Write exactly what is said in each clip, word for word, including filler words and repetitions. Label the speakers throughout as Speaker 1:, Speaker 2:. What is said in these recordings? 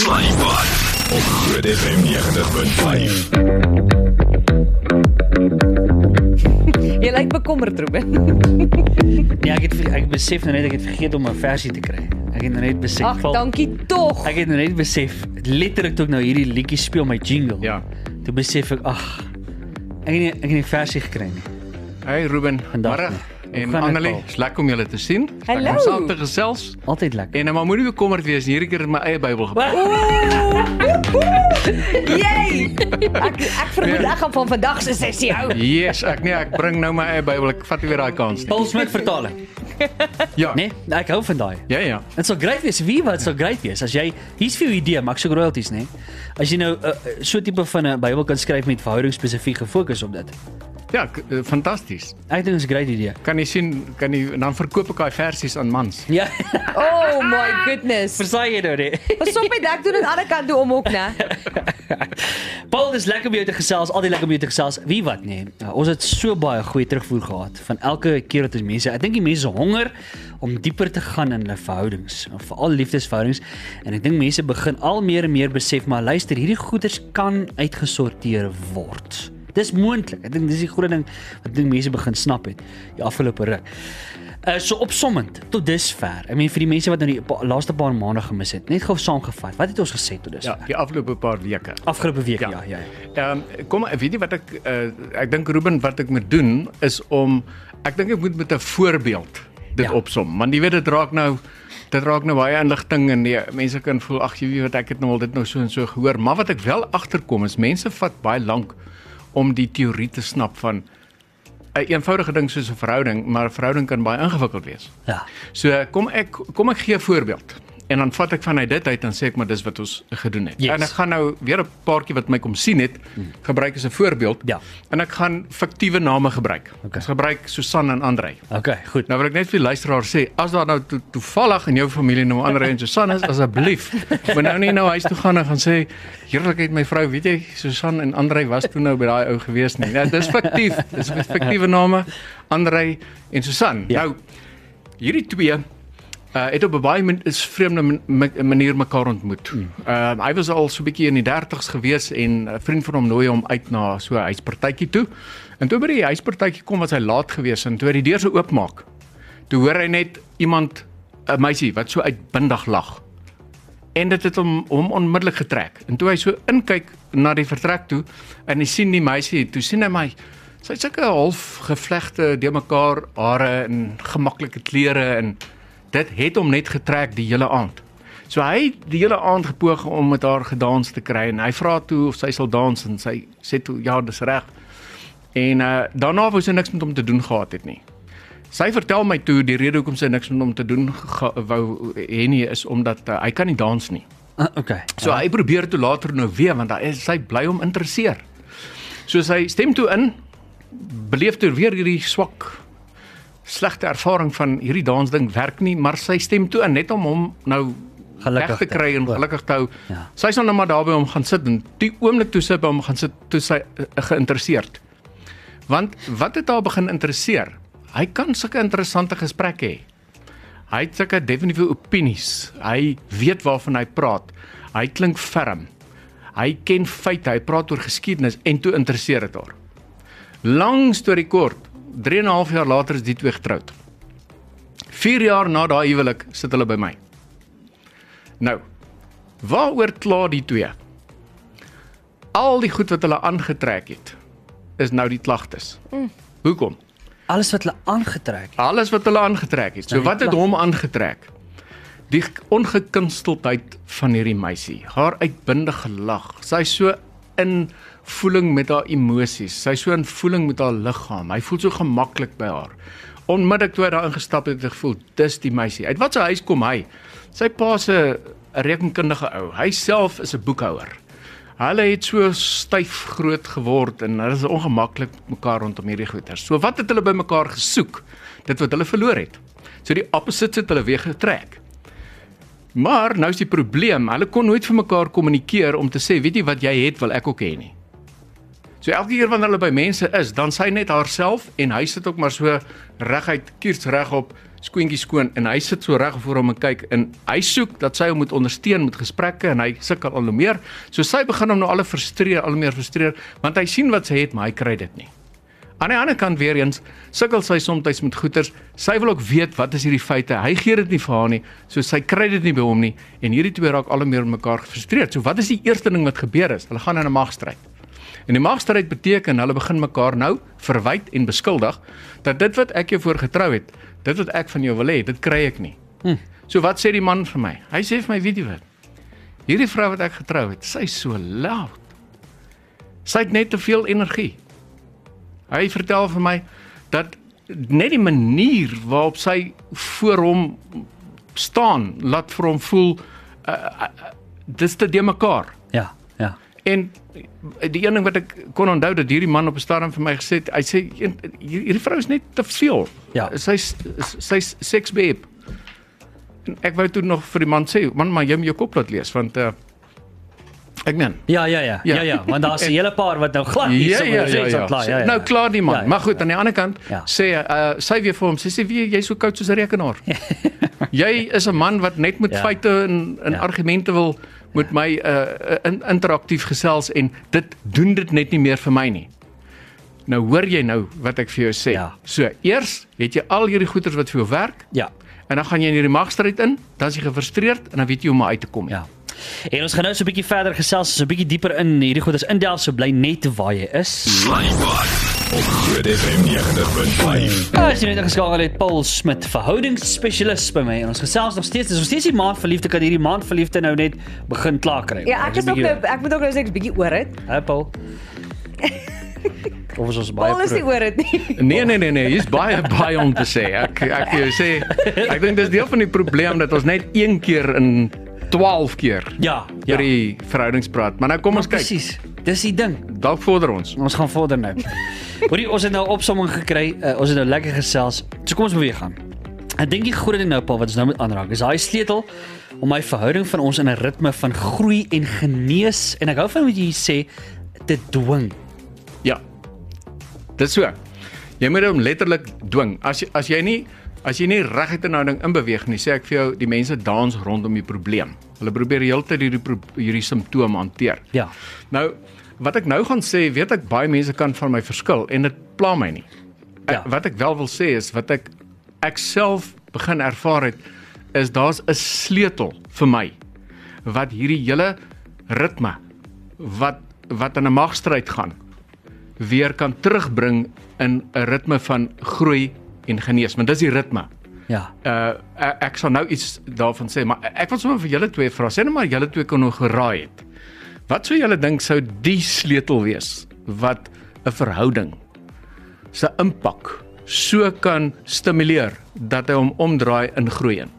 Speaker 1: Slaaipad op Groot F M negentig punt vyf.
Speaker 2: Jy lyk bekommerd, Ruben.
Speaker 3: Ja, ek het ek besef nou net ek het vergeet om 'n versie te kry. Ek het nou net besef.
Speaker 2: Ag, dankie tog.
Speaker 3: Ek het nou net besef, letterlik toe ek nou hierdie liedjie speel my jingle.
Speaker 4: Ja.
Speaker 3: Toe besef ek, ag, ek het nie ek het nie 'n versie gekry nie.
Speaker 4: Hey Ruben,
Speaker 3: Vandag
Speaker 4: middag.
Speaker 3: nie. Hoe
Speaker 4: En
Speaker 3: gaan dit,
Speaker 4: Annelie,
Speaker 3: Paul?
Speaker 4: is lekker om julle te sien.
Speaker 2: Hallo.
Speaker 4: Lekker om saam te gesels.
Speaker 3: Altyd lekker.
Speaker 4: En maar moenie bekommerd wees, hierdie keer het my eie Bybel gebruik.
Speaker 2: Jy! Ek ek vermoed ek gaan van vandag se sessie hou.
Speaker 4: Yes, ek nee, ek bring nou my eie Bybel. Ek vat nie weer daai kans nie.
Speaker 3: Paul Smith vertaling.
Speaker 4: Ja.
Speaker 3: Nee, ek hou van daai.
Speaker 4: Ja, ja.
Speaker 3: Dit sou great wees, wie wat sou great wees as jy hier's vir jou idee, maak so royalties, nê? As jy nou uh, so 'n tipe van 'n Bybel kan skryf met verhouding spesifiek gefokus op dit.
Speaker 4: Ja, k- uh, fantasties.
Speaker 3: Ek dink dit is 'n great idee.
Speaker 4: Kan jy sien, kan jy dan verkoop ek daai versies aan mans.
Speaker 3: Ja.
Speaker 2: Oh my goodness.
Speaker 3: Versaai jy nou nie?
Speaker 2: Pas op met ek doen dit aan die ander kant toe om ook, né?
Speaker 3: Paul, dis lekker om jou te gesels, altyd lekker om jou te gesels. Wie wat nee. Uh, ons het so baie goeie terugvoer gehad van elke keer wat ons mense, ek dink die mense honger om dieper te gaan in hulle verhoudings, veral liefdesverhoudings. En ek dink mense begin al meer en meer besef, maar luister, hierdie goeders kan uitgesorteer word. Dis moontlik. Ek dink dis die groot ding wat ek dink mense begin snap het die afgelope ruk. Uh, so opsommend tot dusver. Ek meen vir die mense wat nou die pa, laaste paar maande gemis het, net gou saamgevat. Wat het ons gesê tot dusver?
Speaker 4: Ja, die afgelope paar weke.
Speaker 3: Afgelope week, ja,
Speaker 4: Ja.
Speaker 3: ja. ja.
Speaker 4: Ehm um, kom weet jy wat ek uh, ek dink Ruben wat ek moet doen is om ek dink ek moet met 'n voorbeeld dit
Speaker 3: Ja.
Speaker 4: opsom. Want jy weet dit raak nou dit raak nou baie inligting en die, mense kan voel ag jy weet wat ek het nou al dit nou so en so gehoor, maar wat ek wel agterkom is mense vat baie lank om die teorie te snap van 'n eenvoudige ding soos 'n verhouding, maar 'n verhouding kan baie ingewikkeld wees.
Speaker 3: Ja.
Speaker 4: So kom ek kom ek gee 'n voorbeeld. En dan vat ek vanuit dit uit en sê ek maar dis wat ons gedoen het.
Speaker 3: Yes.
Speaker 4: En ek gaan nou weer 'n paartjie wat my kom sien het, gebruik as 'n voorbeeld.
Speaker 3: Ja.
Speaker 4: En ek gaan fiktiewe name gebruik.
Speaker 3: Okay.
Speaker 4: Ek gebruik Susan en Andrei.
Speaker 3: Okay, goed.
Speaker 4: Nou wil ek net vir die luisteraar sê, as daar nou to toevallig in jou familie nou Andrei en Susan is, asseblief, moet nou nie nou huis toe gaan en gaan sê, heerlikheid my vrou, weet jy, Susan en Andrei was toe nou by daai ou gewees nie. Nou, dis fiktief. Dis fiktiewe name, Andrei en Susan.
Speaker 3: Ja.
Speaker 4: Nou, hierdie twee Uh, het op 'n baie min, is vreemde man, manier mekaar ontmoet. Mm. Uh, hy was al so 'n bietjie in die dertigs gewees en 'n vriend van hom nooi hom uit na so 'n huispartytjie toe. En toe by die huispartytjie kom was hy laat gewees en toe hy die deur so oopmaak, toe hoor hy net iemand, 'n meisie wat so uitbundig lag. En dit het hom hom onmiddellik getrek. En toe hy so inkyk na die vertrek toe en hy sien die meisie, toe sien hy my sy het sulke half gevlegte de mekaar hare en gemaklike klere en dit het hom net getrek die hele aand. So hy het die hele aand gepoog om met haar gedans te kry en hy vra toe of sy sal dans en sy sê toe ja, dis reg. En uh, daarna wou sy niks met hom te doen gehad het nie. Sy vertel my toe die rede hoekom sy niks met hom te doen wou hê nie is omdat uh, hy kan nie dans nie.
Speaker 3: Uh, okay.
Speaker 4: So ja. Hy probeer toe later nou weer want hy sy bly hom interesseer. So sy stem toe in, beleef toe weer hierdie swak slegte ervaring van hierdie dansding werk nie, maar sy stem toe in net om hom nou
Speaker 3: Gelukkig
Speaker 4: weg te kry en
Speaker 3: te-
Speaker 4: gelukkig te hou.
Speaker 3: Ja.
Speaker 4: Sy sal nou maar daar by hom gaan sit en die oomblik toe sy by hom gaan sit, toe sy uh, geïnteresseerd. Want wat het haar begin interesseer? Hy kan sulke interessante gesprekke hê. Hy het sulke definitiewe opinies. Hy weet waarvan hy praat. Hy klink ferm. Hy ken feite, hy praat oor geskiedenis en toe interesseer dit haar. Lang storie kort, drie en 'n half jaar later is die twee getroud. vier jaar na daai huwelik sit hulle by my. Nou, waaroor kla die twee? Al die goed wat hulle aangetrek het, is nou die klagtes. Mm. Hoekom?
Speaker 3: Alles wat hulle aangetrek het.
Speaker 4: Alles wat hulle aangetrek het. So wat het hom aangetrek? Die ongekunsteldheid van hierdie meisie, haar uitbundige lag. Sy's so in voeling met haar emosies. Sy's so in voeling met haar liggaam. Hy voel so gemaklik by haar. Onmiddellik toe hy daar ingestap het, het hy gevoel, dis die meisie. Uit wat sy huis kom hy? Sy pa se 'n rekenkundige ou. Hy self is 'n boekhouer. Hulle het so styf groot geword en hulle is ongemaklik mekaar rondom hierdie goeters. So wat het hulle by mekaar gesoek? Dit wat hulle verloor het. So die opposites het hulle weer getrek. Maar nou is die probleem, hulle kon nooit vir mekaar kommunikeer om te sê, weet jy wat jy het, wil ek ook hê nie. So elke keer wanneer hulle by mense is, dan sy net haarself en hy sit ook maar so reguit, kiers regop, skoentjie skoon en hy sit so reg voor hom en kyk en hy soek dat sy hom moet ondersteun met gesprekke en hy sukkel al hoe meer. So sy begin hom nou al frustreer, al meer frustreer, want hy sien wat sy het, maar hy kry dit nie. Aan die ander kant weer eens, sukkel sy soms met goeters, sy wil ook weet wat is hierdie feite, hy gee dit nie vir haar nie, so sy kry dit nie by hom nie, en hierdie twee raak al hoe meer mekaar gefrustreerd. So wat is die eerste ding wat gebeur is? Hulle gaan in 'n magstryd. En die magstryd beteken, hulle begin mekaar nou verwyd en beskuldig, dat dit wat ek jou voor getrou het, dit wat ek van jou wil hê, dit kry ek nie. Hm. So wat sê die man vir my? Hy sê vir my, weet jy wat, hierdie vrou wat ek getrou het, sy is so loud. Sy het net te veel energie. Hy vertel vir my, dat net die manier waarop sy voor hom staan, laat vir hom voel, uh, uh, dis te de mekaar.
Speaker 3: Ja, ja.
Speaker 4: En die een ding wat ek kon onthou, dat hierdie man op 'n stadium vir my gesê het, hy sê, hierdie vrou is net te veel.
Speaker 3: Ja.
Speaker 4: Sy's sy's seksbeep. En ek wou toe nog vir die man sê, man, maar jy moet jou kop laat lees, want uh, ek meen.
Speaker 3: Ja, ja, ja, ja, ja, want daar's 'n hele paar wat nou glad nie
Speaker 4: ja,
Speaker 3: so
Speaker 4: ja, ja, ja, ja.
Speaker 3: klaar, ja, ja.
Speaker 4: Nou klaar die man,
Speaker 3: ja, ja,
Speaker 4: maar goed,
Speaker 3: ja.
Speaker 4: aan die ander kant,
Speaker 3: ja.
Speaker 4: sê uh, sy weer vir hom, sy sê, wie, jy's so koud soos 'n rekenaar. Jy is 'n man wat net met
Speaker 3: ja.
Speaker 4: feite en, en ja. argumente wil, moet my uh, in, interaktief gesels en dit doen dit net nie meer vir my nie. Nou hoor jy nou wat ek vir jou sê.
Speaker 3: Ja.
Speaker 4: So, eers het jy al hierdie goeders wat vir jou werk,
Speaker 3: Ja.
Speaker 4: en dan gaan jy in hierdie magstryd in, dan is jy gefrustreerd en dan weet jy hoe om uit te kom.
Speaker 3: Ja. En ons gaan nou so 'n bietjie verder gesels, so 'n bietjie dieper in hierdie goeders indelf, so bly net waar jy is.
Speaker 1: Lifebot op Groot F M negentig punt vyf.
Speaker 3: As jy net ingeskakel het, Paul Smit, verhoudingsspesialis by my en ons gesels nog steeds, dis nog steeds die maand verliefde, kan hierdie maand verliefde nou net begin klaar kry.
Speaker 2: Ja, ek is ook nou, ek moet ook nou sê ek is bietjie oor dit.
Speaker 3: Hè, Paul? Of is ons baie
Speaker 2: Paul is nie oor dit nie.
Speaker 4: Nee, nee, nee, nee, hier's baie baie om te sê. Ek ek vir jou sê, ek dink dis deel van die probleem dat ons net een keer in twaalf keer
Speaker 3: Ja,
Speaker 4: oor
Speaker 3: ja.
Speaker 4: die verhoudings praat. Maar nou kom ons kyk.
Speaker 3: Presies. Dis die ding.
Speaker 4: Dalk vorder ons.
Speaker 3: Ons gaan vorder nou. Hoorie, ons het nou opsomming gekry. Uh, ons het nou lekker gesels. So kom ons beweeg aan. Ek dink die groot ding nou, Paul, wat ons nou moet aanraak, is daai sleutel om my verhouding van ons in 'n ritme van groei en genees, en ek hou van wat jy sê, te dwing.
Speaker 4: Ja. Dis so. Jy moet hom letterlik dwing. As jy as jy nie as jy nie reguit in 'n houding inbeweeg nie, sê ek vir jou, die mense dans rondom die probleem. Hulle probeer die hele tyd hierdie hierdie simptome hanteer.
Speaker 3: Ja.
Speaker 4: Nou, wat ek nou gaan sê, weet ek baie mense kan van my verskil en dit pla my nie.
Speaker 3: Ja.
Speaker 4: Ek, wat ek wel wil sê is wat ek ek self begin ervaar het, is daar's 'n sleutel vir my wat hierdie hele ritme wat wat in 'n magstryd gaan weer kan terugbring in 'n ritme van groei en genees, want dis die ritme.
Speaker 3: Ja.
Speaker 4: Uh ek, ek sal nou iets daarvan sê, maar ek wil sommer vir julle twee vra. Sê net maar julle twee kon nou geraai het. Wat sou julle dink sou die sleutel wees wat 'n verhouding se impak so kan stimuleer dat hy hom omdraai in groei in?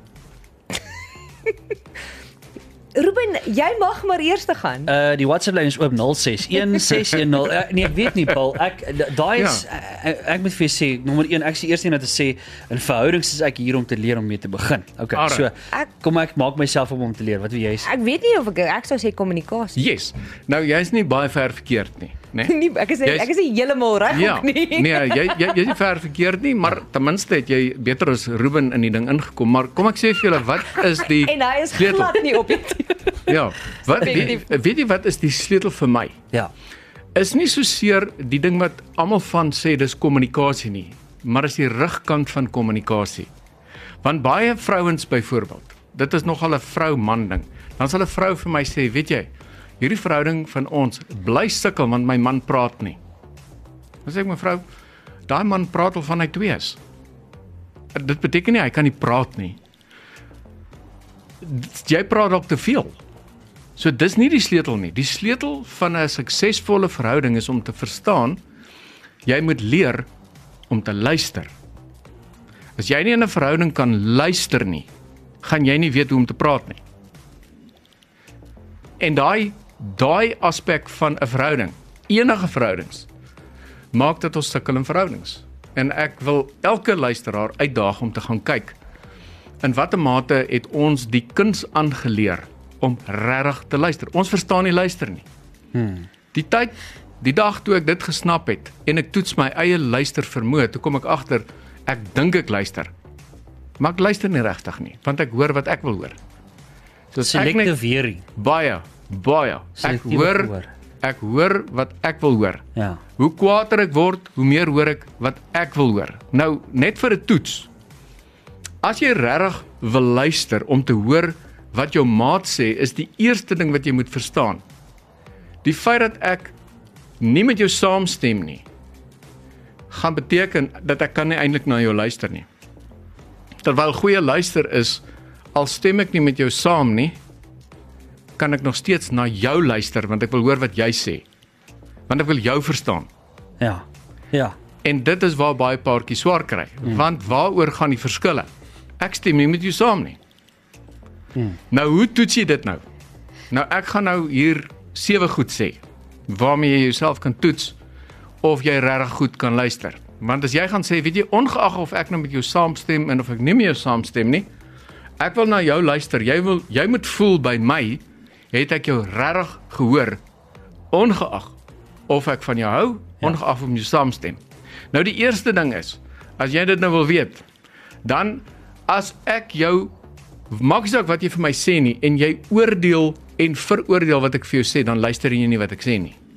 Speaker 2: Ruben, jy mag maar eers te gaan.
Speaker 3: Uh die WhatsApp lyn is oop nul ses een ses een nul. Uh, nee, ek weet nie, Paul. Ek daai is ja. ek, ek moet vir jou sê, nommer een, ek is die eerste een om te sê in verhoudings is ek hier om te leer om mee te begin. Okay,
Speaker 4: Alright.
Speaker 3: so
Speaker 2: Ek-
Speaker 3: kom ek maak myself op om te leer. Wat wil jy sê?
Speaker 2: Ek weet nie of ek ek sou sê kommunikasie.
Speaker 4: Yes. Nou jy's nie baie ver verkeerd nie, né?
Speaker 2: Nee, ek is
Speaker 4: Jy's-
Speaker 2: ek is nie heeltemal reg
Speaker 4: Ja,
Speaker 2: ook nie.
Speaker 4: nee, jy jy jy's nie ver verkeerd nie, maar ten minste het jy beter as Ruben in die ding ingekom. Maar kom ek sê vir julle, wat is die
Speaker 2: En hy is
Speaker 4: sleutel?
Speaker 2: glad nie objektief.
Speaker 4: Ja, wat weet,
Speaker 2: Subjektief.
Speaker 4: weet jy wat is die sleutel vir my?
Speaker 3: Ja.
Speaker 4: Is nie so seer die ding wat almal van sê dis kommunikasie nie, maar is die rugkant van kommunikasie. Want baie vrouens byvoorbeeld, dit is nogal 'n vrou-man ding. Dan sal 'n vrou vir my sê, weet jy, hierdie verhouding van ons bly sukkel want my man praat nie. Dan sê ek, mevrou, daai man praat al van hy twee is. Dit beteken nie hy kan nie praat nie. Jy praat dalk te veel. So dis nie die sleutel nie. Die sleutel van 'n suksesvolle verhouding is om te verstaan, jy moet leer om te luister. As jy nie in 'n verhouding kan luister nie, gaan jy nie weet hoe om te praat nie. En daai daai aspek van 'n verhouding, enige verhoudings, maak dat ons sukkel in verhoudings. En ek wil elke luisteraar uitdaag om te gaan kyk in watter mate het ons die kuns aangeleer om regtig te luister. Ons verstaan nie luister nie. Hmm. Die tyd Die dag toe ek dit gesnap het en ek toets my eie luister vermoë, toe kom ek agter ek dink ek luister. Maar ek luister nie regtig nie, want ek hoor wat ek wil hoor. So as ek net
Speaker 3: Selective hearing.
Speaker 4: baie, baie. Ek
Speaker 3: Selectief
Speaker 4: hoor,
Speaker 3: gehoor.
Speaker 4: ek hoor wat ek wil hoor.
Speaker 3: Ja.
Speaker 4: Hoe kwaader ek word, hoe meer hoor ek wat ek wil hoor. Nou, net vir 'n toets. As jy regtig wil luister om te hoor wat jou maat sê, is die eerste ding wat jy moet verstaan. Die feit dat ek nie met jou saamstem nie, gaan beteken dat ek kan nie eintlik na jou luister nie. Terwyl goeie luister is, al stem ek nie met jou saam nie, kan ek nog steeds na jou luister, want ek wil hoor wat jy sê. Want ek wil jou verstaan.
Speaker 3: Ja. Ja.
Speaker 4: En dit is waar baie paartjies swaar kry. Hmm. Want waaroor gaan die verskille? Ek stem nie met jou saam nie. Hmm. Nou, hoe toets jy dit nou? Nou, ek gaan nou hier sewe goed sê, waarmee jy jouself kan toets, of jy regtig goed kan luister. Want as jy gaan sê, weet jy, ongeag of ek nou met jou saamstem, en of ek nie met jou saamstem nie, ek wil na jou luister, jy, wil, jy moet voel by my, het ek jou regtig gehoor, ongeag of ek van jou hou, ongeag of ek met jou saamstem. Nou die eerste ding is, as jy dit nou wil weet, dan as ek jou, maak nie saak wat jy vir my sê nie, en jy oordeel en veroordeel wat ek vir jou sê, dan luister jy nie wat ek sê nie.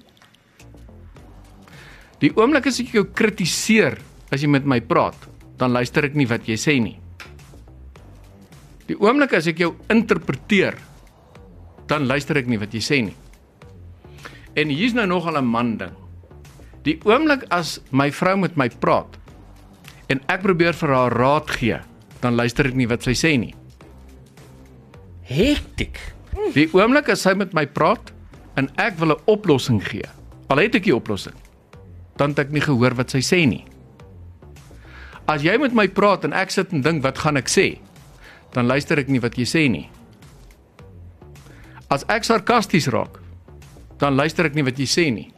Speaker 4: Die oomblik as ek jou kritiseer, as jy met my praat, dan luister ek nie wat jy sê nie. Die oomblik as ek jou interpreteer, dan luister ek nie wat jy sê nie. En hier's nou nogal 'n man ding. Die oomblik as my vrou met my praat, en ek probeer vir haar raad gee, dan luister ek nie wat sy sê nie.
Speaker 3: Hektiek.
Speaker 4: Die oomblik as sy met my praat, en ek wil 'n oplossing gee, al het ek die oplossing, dan het ek nie gehoor wat sy sê nie. As jy met my praat, en ek sit en dink, wat gaan ek sê, dan luister ek nie wat jy sê nie. As ek sarkasties raak, dan luister ek nie wat jy sê nie.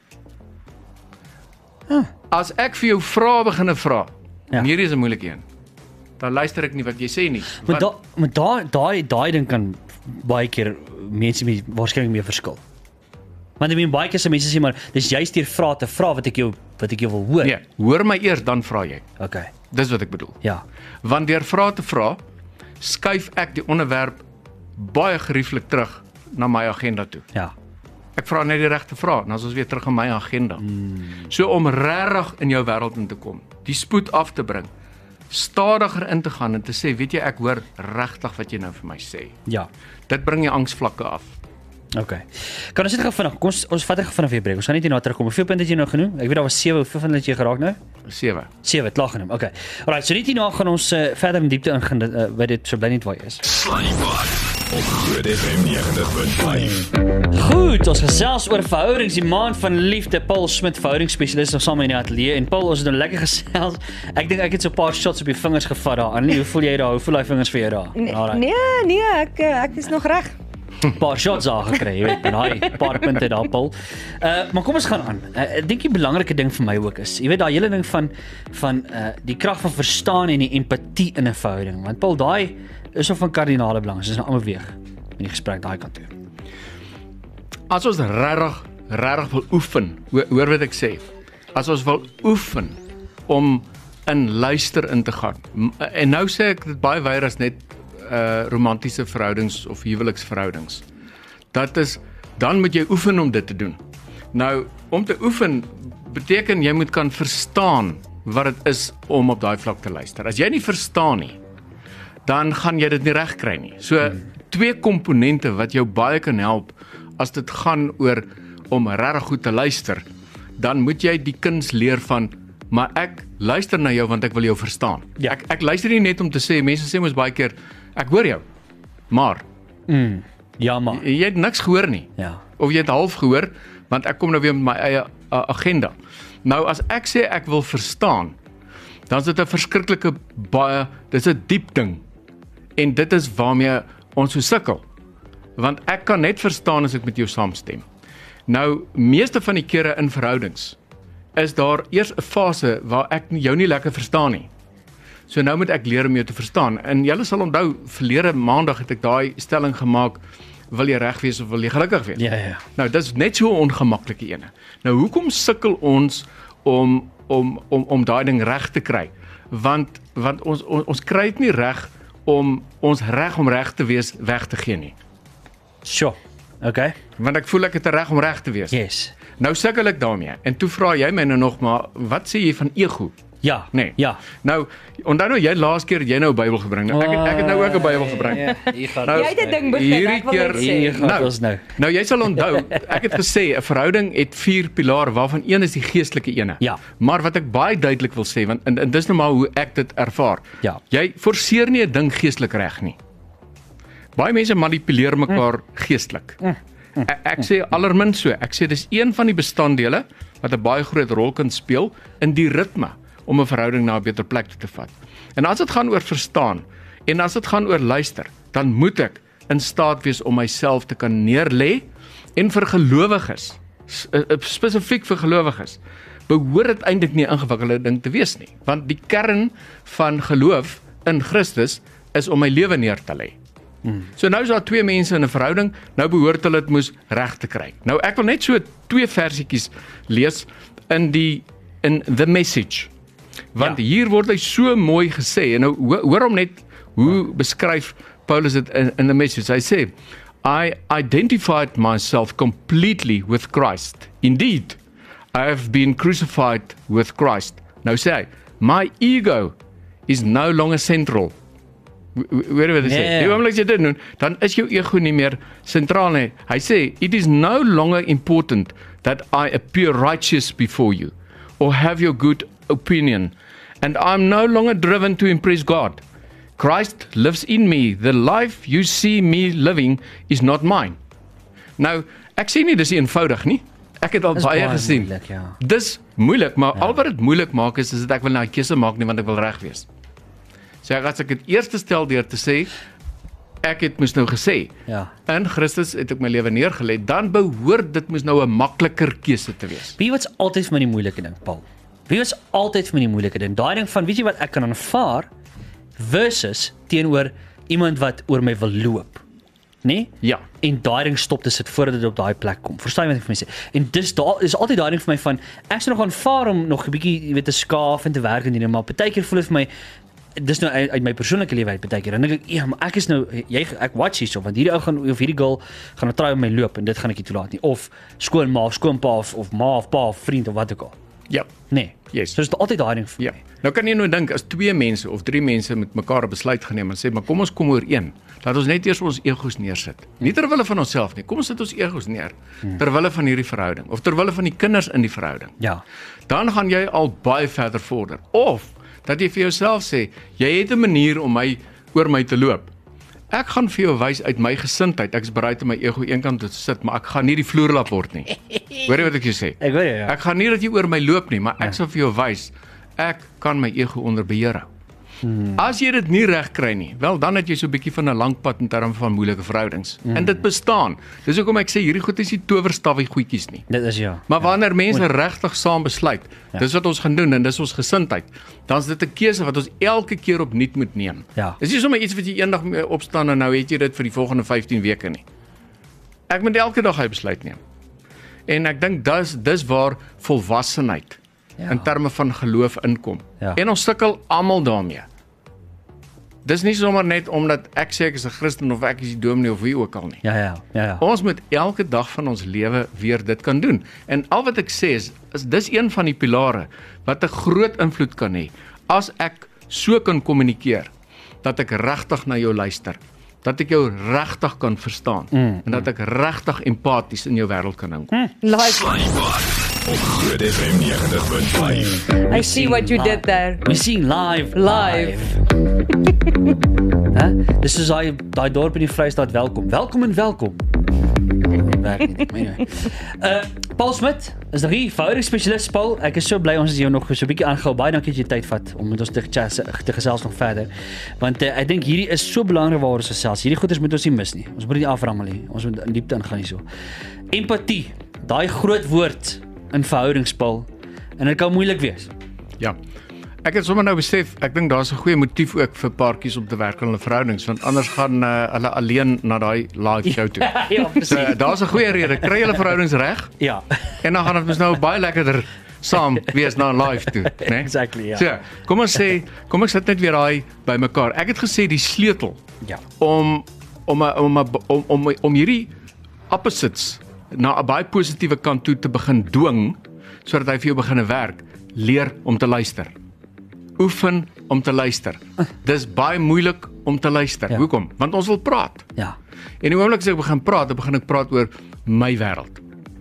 Speaker 4: Huh. As ek vir jou vrae beginne vra,
Speaker 3: Ja.
Speaker 4: en hierdie is 'n moeilike een, dan luister ek nie wat jy sê nie.
Speaker 3: Maar
Speaker 4: Want-
Speaker 3: da, maar daai daai daai ding kan baie keer mense mee waarskynlik mee verskil. Want ek meen baie keer se mense sê maar dis juist deur vrae te vra wat ek jou wat ek jou wil hoor.
Speaker 4: Nee, hoor my eers, dan vra jy.
Speaker 3: Okay.
Speaker 4: Dis wat ek bedoel.
Speaker 3: Ja.
Speaker 4: Want deur vrae te vra, skuif ek die onderwerp baie gerieflik terug na my agenda toe.
Speaker 3: Ja.
Speaker 4: Ek vra net die regte vrae, dan is ons weer terug in my agenda. Mm. So om regtig in jou wêreld in te kom, die spoed af te bring, stadiger in te gaan en te sê, weet jy, ek hoor regtig wat jy nou vir my sê.
Speaker 3: Ja.
Speaker 4: Dit bring die angsvlakke af.
Speaker 3: Okay. Kan ons net gou vinnig, kom ons ons vat gou vinnig weer breek. Ons gaan net hierna terugkom. Hoeveel punte het jy nou genoem? Ek weet daar was sewe, hoeveel van dit het jy geraak nou?
Speaker 4: sewe.
Speaker 3: sewe, klaar genoem. Okay. Alright, so net hierna gaan ons uh, verder in diepte ingaan uh, by dit so bly net waar jy is.
Speaker 1: Slaibaar op Groot F M negentig punt vyf.
Speaker 3: Goed, ons gesels oor verhoudings, die maand van liefde. Paul Smit, verhoudingsspesialis, ons saam in die ateljee. En Paul, ons het nou lekker gesels. Ek dink ek het so 'n paar shots op die vingers gevat daar. Annelie, hoe voel jy daar? Hoe voel daai vingers vir jou daar?
Speaker 2: Nee,
Speaker 3: Alright.
Speaker 2: nee, nee, ek ek is nog reg.
Speaker 3: 'n paar shots daar gekry, jy weet, en daai paar punte daar, Paul. Uh, maar kom ons gaan aan. Uh, ek dink die belangrike ding vir my ook is, jy weet daai hele ding van van uh, die krag van verstaan en die empatie in 'n verhouding. Want Paul, daai is of van kardinale belang. Dit is nou almal weeg in die gesprek daai kant toe.
Speaker 4: As ons regtig, regtig wil oefen, hoor, hoor wat ek sê. As ons wil oefen om in luister in te gaan. En nou sê ek dit baie wyder as net uh romantiese verhoudings of huweliksverhoudings. Dat is dan moet jy oefen om dit te doen. Nou, om te oefen beteken jy moet kan verstaan wat dit is om op daai vlak te luister. As jy nie verstaan nie, dan gaan jy dit nie reg kry nie. So hmm. twee komponente wat jou baie kan help as dit gaan oor om regtig goed te luister, dan moet jy die kuns leer van, maar ek luister na jou want ek wil jou verstaan.
Speaker 3: Ja.
Speaker 4: Ek ek luister nie net om te sê, mense sê mos baie keer, ek hoor jou, maar
Speaker 3: Mm. Ja, maar.
Speaker 4: jy, jy het niks gehoor nie.
Speaker 3: Ja.
Speaker 4: Of jy het half gehoor, want ek kom nou weer met my eie uh, agenda. Nou as ek sê ek wil verstaan, dan is dit 'n verskriklike baie, dis 'n diep ding. En dit is waarmee ons so sukkel. Want ek kan net verstaan as ek met jou saamstem. Nou, meeste van die kere in verhoudings is daar eers 'n fase waar ek jou nie lekker verstaan nie. So nou moet ek leer om jou te verstaan. En julle sal onthou, verlede maandag het ek daai stelling gemaak, wil jy reg wees of wil jy gelukkig wees?
Speaker 3: Ja, ja.
Speaker 4: Nou, dit is net so 'n ongemaklike ene. Nou, hoekom sukkel ons om om om om daai ding reg te kry? Want want ons ons, ons kry dit nie reg om ons reg om reg te wees weg te gee nie.
Speaker 3: Sure. Okay.
Speaker 4: Want ek voel ek het 'n reg om reg te wees.
Speaker 3: Yes.
Speaker 4: Nou sukkel ek daarmee. En toe vra jy my nou nog maar, wat sê jy van ego?
Speaker 3: Ja.
Speaker 4: Nee.
Speaker 3: Ja.
Speaker 4: Nou, onthou nou jy laas keer jy nou 'n Bybel gebring. Nou, ek het, ek het nou ook 'n Bybel gebring.
Speaker 3: Ja, hier gaan
Speaker 4: Nou,
Speaker 2: Jy het 'n ding begin,
Speaker 4: hierdie
Speaker 2: ek wil
Speaker 4: keer-
Speaker 2: net
Speaker 3: Hier
Speaker 2: sê.
Speaker 3: gaan
Speaker 4: Nou,
Speaker 3: ons nou.
Speaker 4: Nou jy sal onthou, ek het gesê 'n verhouding het vier pilare waarvan een is die geestelike ene.
Speaker 3: Ja.
Speaker 4: Maar wat ek baie duidelik wil sê, want en, en dis nou maar hoe ek dit ervaar.
Speaker 3: Ja.
Speaker 4: Jy forceer nie 'n ding geestelik reg nie. Baie mense manipuleer mekaar mm. geestelik. Mm. Ek, ek sê allermin so. Ek sê dis een van die bestanddele wat 'n baie groot rol kan speel in die ritme om 'n verhouding na 'n beter plek toe te vat. En as dit gaan oor verstaan en as dit gaan oor luister, dan moet ek in staat wees om myself te kan neerlê en vir gelowiges, spesifiek vir gelowiges, behoort dit eintlik nie 'n ingewikkelde ding te wees nie, want die kern van geloof in Christus is om my lewe neer te lê. Hmm. So nou is daar twee mense in 'n verhouding, nou behoort hulle dit moes reg te kry. Nou ek wil net so twee versietjies lees in die in The Message. Want ja. Hier word hy so mooi gesê en nou hoor hom net hoe beskryf Paulus dit in, in The Message. Hy sê, I identified myself completely with Christ. Indeed, I have been crucified with Christ. Nou sê hy, my ego is no longer central. Weet jy wat hy sê?
Speaker 3: Yeah.
Speaker 4: Die oomblik as jy dit doen, dan is jou ego nie meer sentraal nie. Hy sê, it is no longer important that I appear righteous before you or have your good opinion, and I'm no longer driven to impress God. Christ lives in me. The life you see me living is not mine. Nou, ek sê nie dis eenvoudig nie. Ek het al
Speaker 3: Dis
Speaker 4: baie
Speaker 3: baie
Speaker 4: gesien.
Speaker 3: moeilik, ja.
Speaker 4: Dis moeilik, maar ja. Al wat dit moeilik maak is is dat ek wil nou 'n keuse maak nie want ek wil reg wees. So as ek dit eers stel deur te sê ek het moes nou gesê,
Speaker 3: Ja.
Speaker 4: in Christus het ek my lewe neergelê, dan behoort dit moes nou 'n makliker keuse te wees.
Speaker 3: Wie wat's altyd vir my die moeilike ding, Paul? Wie was altyd vir my die moeilike ding? Daai ding van weet jy wat ek kan aanvaar versus teenoor iemand wat oor my wil loop. Nee?
Speaker 4: Ja.
Speaker 3: En daai ding stop te sit voordat dit op daai plek kom. Verstaan jy wat ek vir my sê? En dis daar is altyd daai ding vir my van ek sou nog aanvaar om nog 'n bietjie, jy weet, te skaaf en te werk en dit, maar partykeer voel dit vir my dis nou uit, uit my persoonlike lewe uit partykeer. Dan dink ek, ja, maar ek is nou jy ek watch hierso want hierdie ou gaan of hierdie girl gaan nou try om my loop en dit gaan ek nie toelaat nie. Of skoonma of skoonpa of, of ma of pa of vriend of wat ook al.
Speaker 4: Ja.
Speaker 3: Nee.
Speaker 4: Yes.
Speaker 3: So dis altyd daai ding vir
Speaker 4: Ja.
Speaker 3: my.
Speaker 4: Nou kan jy nou dink as twee mense of drie mense met mekaar 'n besluit geneem en sê maar kom ons kom ooreen. Laat ons net eers ons egos neersit. Nie ter wille van onsself nie. Kom ons sit ons egos neer ter wille van hierdie verhouding of ter wille van die kinders in die verhouding.
Speaker 3: Ja.
Speaker 4: Dan gaan jy al baie verder vorder. Of dat jy vir jouself sê, jy het 'n manier om my oor my te loop. Ek gaan vir jou wys uit my gesindheid. Ek is bereid om my ego eenkant te sit, maar ek gaan nie die vloerlap word nie. Hoor jy wat ek jou sê?
Speaker 3: Ek hoor jou. Ja.
Speaker 4: Ek gaan nie dat jy oor my loop nie, maar ek sal vir jou wys ek kan my ego onder beheer hou. Hmm. As jy dit nie reg kry nie, wel dan het jy so 'n bietjie van 'n lang pad in terme van moeilike verhoudings. Hmm. En dit bestaan. Dis hoekom ek sê hierdie goed is nie towerstawwie goedjies nie.
Speaker 3: Dit is ja.
Speaker 4: Maar
Speaker 3: ja.
Speaker 4: wanneer mense regtig saam besluit,
Speaker 3: Ja.
Speaker 4: dis wat ons gaan doen en dis ons gesindheid, dan is dit 'n keuse wat ons elke keer opnuut moet neem.
Speaker 3: Ja.
Speaker 4: Dis nie sommer iets wat jy eendag mee opstaan en nou het jy dit vir die volgende vyftien weke nie. Ek moet elke dag hy besluit neem. En ek dink dis dis waar volwassenheid
Speaker 3: Ja.
Speaker 4: in terme van geloof inkom.
Speaker 3: Ja.
Speaker 4: En ons sukkel almal daarmee. Dis nie sommer net omdat ek sê ek is 'n Christen of ek is die dominee of wie ook al nie.
Speaker 3: Ja, ja, ja, ja.
Speaker 4: Ons moet elke dag van ons lewe weer dit kan doen. En al wat ek sê is, is dis een van die pilare wat 'n groot invloed kan hê as ek so kan kommunikeer dat ek regtig na jou luister, dat ek jou regtig kan verstaan mm, en dat ek regtig empaties in jou wêreld kan inkom. Mm.
Speaker 2: Live.
Speaker 1: Op Groot F M negentig punt vyf.
Speaker 2: I see what you did there.
Speaker 3: We sien live,
Speaker 2: Live.
Speaker 3: Hæ? Dis is daai daai dorp in die Vrystaat welkom. Welkom en welkom. Werk nie, anyway. Uh Paul Smit, is nog hier, verhoudingsspesialis Paul. Ek is so bly ons is jou nog so 'n bietjie aangehou. Baie dankie dat jy tyd vat om met ons te, te gesels nog verder. Want uh, ek dink hierdie is so belangrik waaroor ons gesels. Hierdie goeders moet ons nie mis nie. Ons moet dit nie aframmel nie. Ons moet in diepte ingaan hierso. Empatie, daai groot woord in verhoudings, Paul. En dit kan moeilik wees.
Speaker 4: Ja. Ek het sommer nou besef, ek dink daar's 'n goeie motief ook vir paartjies om te werk aan hulle verhoudings, want anders gaan uh, hulle alleen na daai live show toe.
Speaker 3: Ja, presies.
Speaker 4: So, daar's 'n goeie rede, kry julle verhoudings reg
Speaker 3: Ja.
Speaker 4: en dan gaan dit mos nou baie lekkerder saam wees na live toe, né?
Speaker 3: Exactly, ja.
Speaker 4: So, kom ons sê, kom ek sit net weer daai bymekaar. Ek het gesê die sleutel
Speaker 3: Ja.
Speaker 4: om om 'n om 'n om om om hierdie opposites na 'n baie positiewe kant toe te begin dwing sodat hy vir jou begin werk, leer om te luister. Oefen om te luister. Dis baie moeilik om te luister.
Speaker 3: Ja.
Speaker 4: Hoekom? Want ons wil praat.
Speaker 3: Ja.
Speaker 4: En die oomblik as ek begin praat, dan begin ek praat oor my wêreld.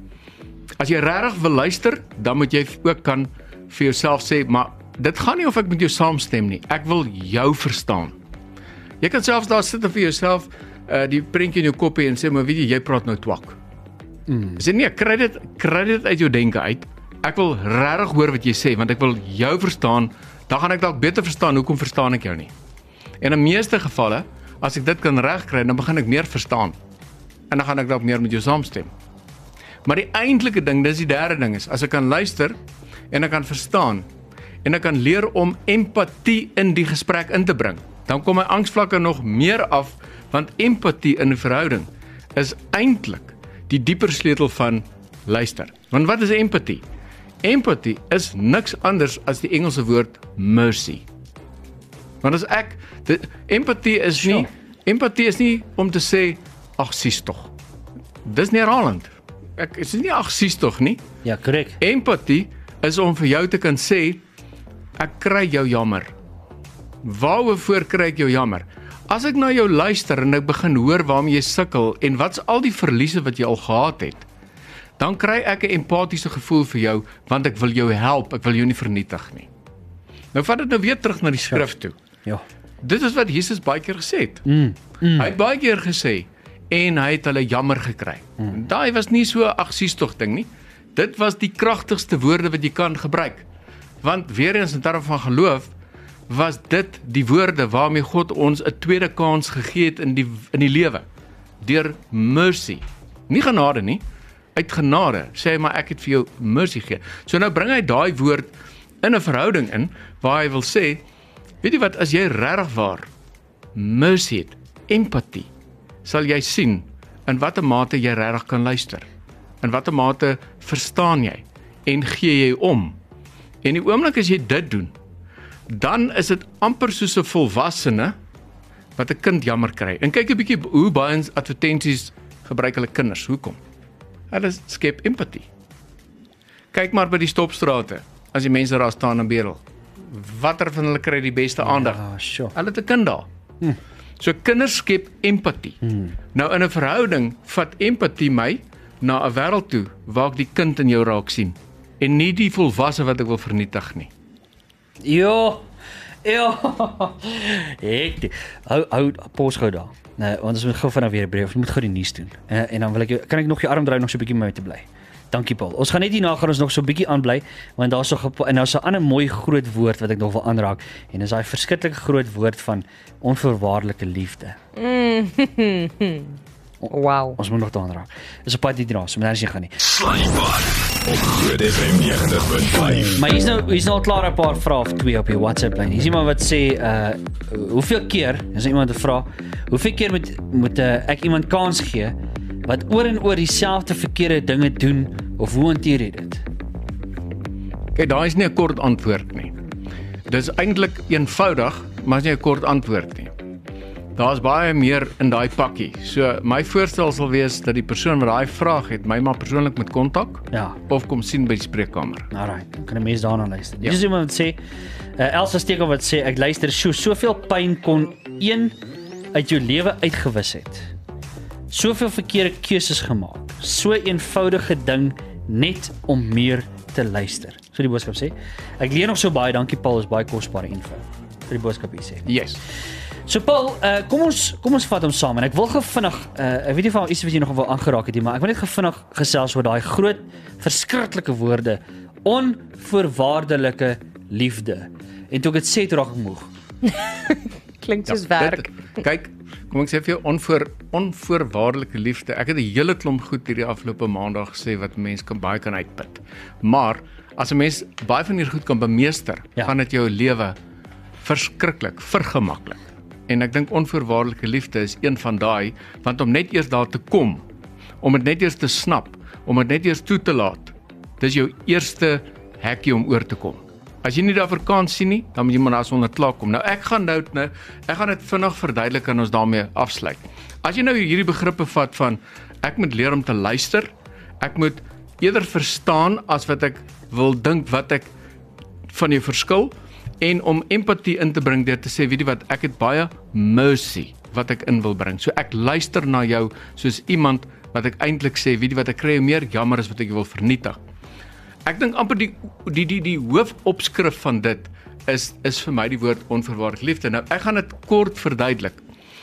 Speaker 4: As jy regtig wil luister, dan moet jy ook kan vir jouself sê, maar dit gaan nie of ek met jou saamstem nie. Ek wil jou verstaan. Jy kan selfs daar sit en vir jouself uh, die prentjie in jou kop hê en sê, maar weet jy, jy praat nou twak. Mm. Sê nee, kry dit kry dit uit jou denke uit. Ek wil regtig hoor wat jy sê, want ek wil jou verstaan. Dan gaan ek dalk beter verstaan hoekom verstaan ek jou nie. En in meeste gevalle, as ek dit kan regkry, dan begin ek meer verstaan. En dan gaan ek dalk meer met jou saamstem. Maar die eintlike ding, dis die derde ding is, as ek kan luister en ek kan verstaan en ek kan leer om empatie in die gesprek in te bring, dan kom my angsvlakke nog meer af, want empatie in 'n verhouding is eintlik die dieper sleutel van luister. Want wat is empatie? Empatie is niks anders as die Engelse woord mercy. Want as ek, die, empatie is nie, empatie is nie om te sê, ag sies tog. Dis nie herhalend. Ek is nie ag sies tog nie.
Speaker 3: Ja, korrek.
Speaker 4: Empatie is om vir jou te kan sê, ek kry jou jammer. Waaroor kry ek jou jammer? As ek na jou luister en ek begin hoor waarmee jy sukkel en wat's al die verliese wat jy al gehad het, dan kry ek 'n empatiese gevoel vir jou, want ek wil jou help, ek wil jou nie vernietig nie. Nou vat dit nou weer terug na die skrif toe.
Speaker 3: Ja.
Speaker 4: Dit is wat Jesus baie keer gesê het.
Speaker 3: Mm. Mm.
Speaker 4: Hy het baie keer gesê, en hy het hulle jammer gekry. Mm. Daai was nie so 'n agsiestog ding nie. Dit was die kragtigste woorde wat jy kan gebruik. Want weer eens in terme van geloof, was dit die woorde waarmee God ons 'n tweede kans gegee het in die in die lewe. Deur mercy. Nie genade nie. Uit genade sê hy, maar ek het vir jou mercy gegee. So nou bring hy daai woord in 'n verhouding in waar hy wil sê, weet jy wat, as jy regtig waar mercy het, empatie, sal jy sien in watter mate jy regtig kan luister. In watter mate verstaan jy en gee jy om. En die oomblik as jy dit doen, dan is dit amper soos 'n volwassene wat 'n kind jammer kry. En kyk 'n bietjie hoe baie advertensies gebruik hulle kinders. Hoekom? Hulle skep empatie. Kyk maar by die stopstrate, as die mense daar staan en bedel. Watter van hulle kry die beste aandag?
Speaker 3: Ja, sure.
Speaker 4: Hulle het 'n kind daar. Hm. So kinders skep empatie. Hmm. Nou in 'n verhouding vat empatie my na 'n wêreld toe waar ek die kind in jou raak sien en nie die volwasse wat ek wil vernietig nie.
Speaker 3: Jo. Jo. Ek hou hou pos gou daar. Nee, want ons moet gou vanaf weer 'n brief, ons moet gou die nuus doen. En, en dan wil ek kan ek nog jou arm draai nog so 'n bietjie mee te bly. Dankie Paul. Ons gaan net hierna gaan ons nog so 'n bietjie aanbly want daar's so en daar's 'n ander mooi groot woord wat ek nog wil aanraak en dis daai verskriklike groot woord van onvoorwaardelike liefde.
Speaker 2: Mm. Wow.
Speaker 3: Ons moet nog daaraan raak. Dis op pad hierna, so moet ons nie gaan nie.
Speaker 1: Slaaipad op Groot F M negentig punt vyf.
Speaker 3: Maar hier's nou hier's nou al klaar 'n paar vrae of twee op die WhatsApp lyn. Hier's iemand wat sê uh hoeveel keer, is iemand te vra, hoeveel keer moet moet uh, ek iemand kans gee wat oor en oor dieselfde verkeerde dinge doen of hoe hanteer jy dit?
Speaker 4: Kyk, daar is nie 'n kort antwoord nie. Dis eintlik eenvoudig, maar is nie 'n kort antwoord nie. Daar's baie meer in daai pakkie. So my voorstel sal wees dat die persoon wat daai vraag het, my maar persoonlik met kontak
Speaker 3: Ja.
Speaker 4: of kom sien by die spreekkamer.
Speaker 3: Alright, dan kan 'n mens daarna luister.
Speaker 4: Ja.
Speaker 3: Dis iemand wat sê uh, Elsa Stekel wat sê ek luister so soveel pyn kon een uit jou lewe uitgewis het. Soveel verkeerde keuses gemaak. So eenvoudige ding net om meer te luister. So die boodskap sê. Ek leer nog so baie, dankie Paul, is baie kosbare info. So die boodskap hier sê.
Speaker 4: Yes.
Speaker 3: So Paul, uh, kom ons kom ons vat hom saam en ek wil gou vinnig uh, ek weet nie van iets wat jy nog wil aangeraak het nie, maar ek wil net gou vinnig gesels oor daai groot verskriklike woorde onvoorwaardelike liefde. En toe ek dit sê, toe raak ek moeg.
Speaker 2: Klink soos werk.
Speaker 4: Dit, kyk, kom ek sê vir jou onvoor, onvoorwaardelike liefde. Ek het 'n hele klomp goed hierdie afgelope maandag gesê wat mense kan baie kan uitput. Maar as 'n mens baie van hierdie goed kan bemeester,
Speaker 3: Ja.
Speaker 4: gaan dit jou lewe verskriklik vergemaklik. En ek dink onvoorwaardelike liefde is een van daai, want om net eers daar te kom, om dit net eers te snap, om dit net eers toe te laat, dis jou eerste hekkie om oor te kom. As jy nie daarvoor kan sien nie, dan moet jy maar daar sonder klaar kom. Nou ek gaan nou, nou ek gaan dit vinnig verduidelik en ons daarmee afsluit. As jy nou hierdie begrippe vat van ek moet leer om te luister, ek moet eerder verstaan as wat ek wil dink wat ek van jou verskil, en om empatie in te bring deur te sê, weet jy wat, ek het baie mercy wat ek in wil bring. So ek luister na jou soos iemand wat ek eintlik sê, weet jy wat, ek kry jou meer jammer as wat ek jou wil vernietig. Ek dink amper die die die die hoofopskrif van dit is is vir my die woord onvoorwaardelike liefde. Nou ek gaan dit kort verduidelik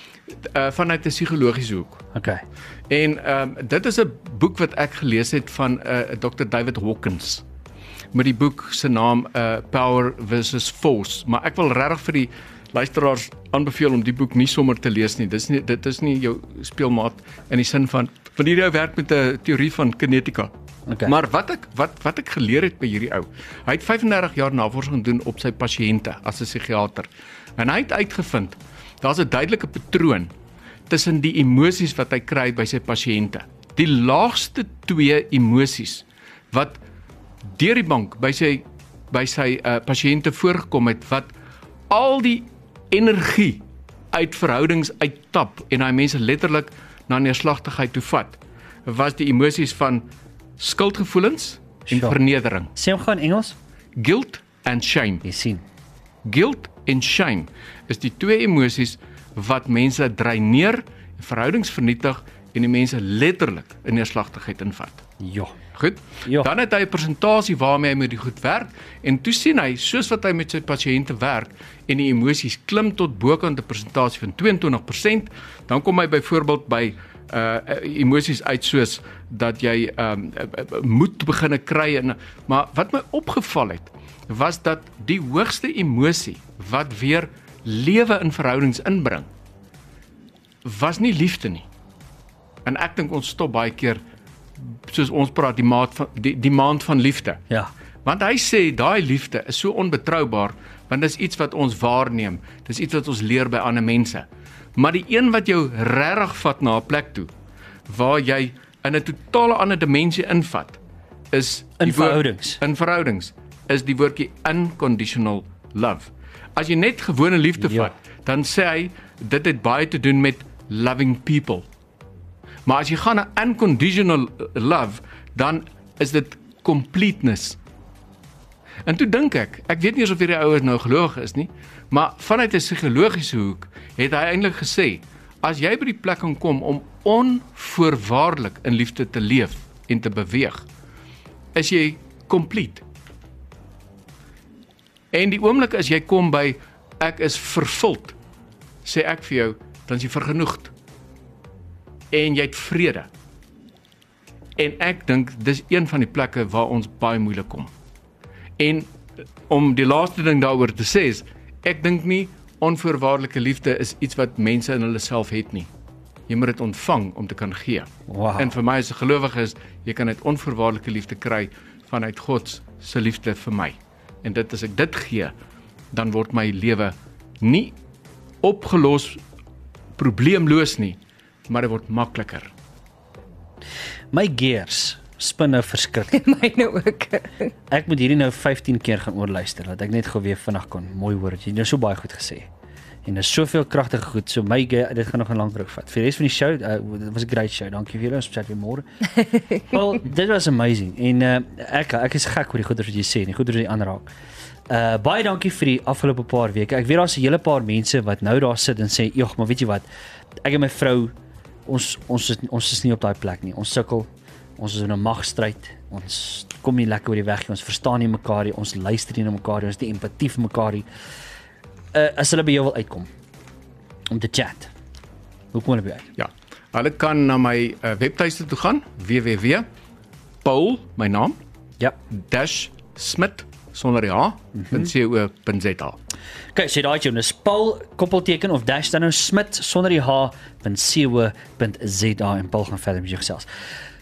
Speaker 4: uh, vanuit 'n psigologiese hoek.
Speaker 3: Okay.
Speaker 4: En ehm um, dit is 'n boek wat ek gelees het van uh, dokter David Hawkins. Met die boek se naam uh, Power versus Force, maar ek wil regtig vir die luisteraars aanbeveel om die boek nie sommer te lees nie. Dis nie dit is nie jou speelmaat in die sin van van hierdie ou werk met 'n teorie van kinetika.
Speaker 3: Okay.
Speaker 4: Maar wat ek wat wat ek geleer het by hierdie ou. Hy het vyf en dertig jaar navorsing gedoen op sy pasiënte as 'n psigiater. En hy het uitgevind daar's 'n duidelike patroon tussen die emosies wat hy kry by sy pasiënte. Die laagste twee emosies wat deur die bank by sy by sy uh, pasiënte voorgekom het wat al die energie uit verhoudings uittap en hy mense letterlik na neerslagtigheid toe vat, was die emosies van skuldgevoelens en
Speaker 3: Sure.
Speaker 4: vernedering.
Speaker 3: Sê hom gaan Engels?
Speaker 4: Guilt and shame.
Speaker 3: Jy sien.
Speaker 4: Guilt en shame is die twee emosies wat mense dreineer, verhoudings vernietig en die mense letterlik in neerslagtigheid invat.
Speaker 3: Ja.
Speaker 4: Goed?
Speaker 3: Ja.
Speaker 4: Dan het hy 'n persentasie waarmee hy met die goed werk en toe sien hy soos wat hy met sy pasiënte werk en die emosies klim tot bokant 'n persentasie van twee en twintig persent, dan kom hy byvoorbeeld by uh emosies uit soos dat jy um moed begine kry en maar wat my opgeval het was dat die hoogste emosie wat weer lewe in verhoudings inbring was nie liefde nie. En ek dink ons stop baie keer soos ons praat die maand van die, die maand van liefde.
Speaker 3: Ja.
Speaker 4: Want hy sê daai liefde is so onbetroubaar want dit is iets wat ons waarneem. Dis iets wat ons leer by ander mense. Maar die een wat jou regtig vat na 'n plek toe waar jy in 'n totale ander dimensie invat is
Speaker 3: In
Speaker 4: die woord-
Speaker 3: verhoudings.
Speaker 4: in verhoudings is die woordjie unconditional love. As jy net gewone liefde
Speaker 3: Ja.
Speaker 4: vat, dan sê hy dit het baie te doen met loving people. Maar as jy gaan na unconditional love, dan is dit completeness. En toe dink ek, ek weet nie eens of hierdie ouers nou gelowig is nie, maar vanuit 'n psigologiese hoek het hy eintlik gesê, as jy by die plek kan kom om onvoorwaardelik in liefde te leef en te beweeg, is jy complete. En die oomblik as jy kom by ek is vervuld, sê ek vir jou, dan is jy vergenoegd. En jy het vrede. En ek dink dis een van die plekke waar ons baie moeilik kom. En om die laaste ding daaroor te sê is, ek dink nie onvoorwaardelike liefde is iets wat mense in hulle self het nie. Jy moet dit ontvang om te kan gee.
Speaker 3: Wow.
Speaker 4: En vir my as 'n gelowige is, jy kan net onvoorwaardelike liefde kry vanuit God se liefde vir my. En dit as ek dit gee, dan word my lewe nie opgelos, probleemloos nie, maar dit word makliker.
Speaker 3: My gears spin nou verskriklik.
Speaker 2: Myne ook.
Speaker 3: Ek moet hierdie nou vyftien keer gaan oorluister, dat ek net gou weer vinnig kon mooi hoor. Jy het nou so baie goed gesê. En daar's soveel kragtige goed. So my gear, dit gaan nog 'n lang ruk vat. Vir die res van die show, uh, dit was 'n great show. Dankie vir julle. Ons chat weer môre. Wel, dit was amazing. En uh, ek ek is gek oor die goeders wat jy sê, en die goeders wat jy aanraak. Uh baie dankie vir die afgelope paar weke. Ek weet daar's 'n hele paar mense wat nou daar sit en sê, "Jog, maar weet jy wat? Ek en my vrou, ons ons is ons is nie op daai plek nie. Ons sukkel. Ons is in 'n magstryd. Ons kom nie lekker oor die weg nie. Ons verstaan nie mekaar nie. Ons luister nie na mekaar nie. Ons het nie empatie vir mekaar nie." Uh as hulle by jou wil uitkom om te chat. Hoe kom hulle by uit?
Speaker 4: Ja. Hulle kan na my uh, webtuiste toe gaan, w w w punt paul, my naam,
Speaker 3: Ja.
Speaker 4: dash smit sonder die h, .co punt z a.
Speaker 3: Okay, so daai jy, dis Paul koppelteken of dash dan nou Smit sonder die h.co.za en Paul gaan verder met jou gesels.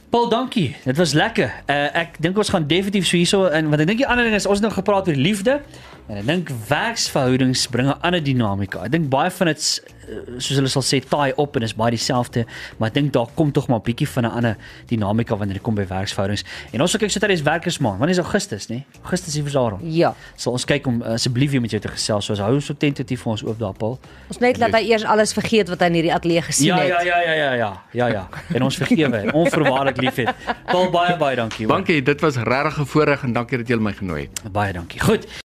Speaker 3: Paul, dankie. Dit was lekker. Uh, ek dink ons gaan definitief so hierso en want ek dink die ander ding is ons het nou gepraat oor liefde en ek dink werksverhoudings bring 'n ander dinamika. Ek dink baie van dit soos hulle sal sê taai op en is baie dieselfde, maar ek dink daar kom tog maar 'n bietjie van 'n ander dinamika wanneer dit kom by werksverhoudings. En ons sal kyk so tydens werkersmaand. Wanneer is Augustus, nê? Augustus is vir daarom.
Speaker 2: Ja.
Speaker 3: Sal ons kyk om asseblief weer met jou te gesels. So as hou so tentatief vir ons oop daar, Paul.
Speaker 2: Ons net laat hy eers alles vergeet wat hy in hierdie ateljee gesien
Speaker 3: Ja,
Speaker 2: het.
Speaker 3: ja, ja, ja, ja, ja, ja, ja. En ons vergewe, onvoorwaardelik liefhet. Paul, baie baie dankie. Hoor.
Speaker 4: Dankie, dit was regtig 'n voorreg en dankie dat jy my genooi het.
Speaker 3: Baie dankie. Goed.